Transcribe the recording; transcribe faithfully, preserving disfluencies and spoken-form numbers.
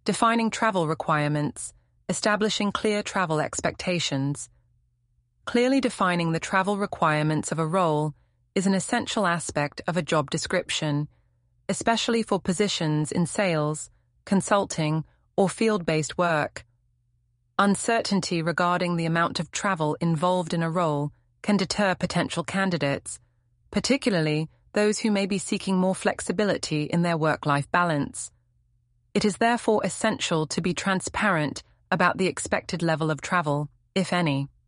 Defining travel requirements, establishing clear travel expectations. Clearly defining the travel requirements of a role is an essential aspect of a job description, especially for positions in sales, consulting, or field-based work. Uncertainty regarding the amount of travel involved in a role can deter potential candidates, particularly those who may be seeking more flexibility in their work-life balance. It is therefore essential to be transparent about the expected level of travel, if any.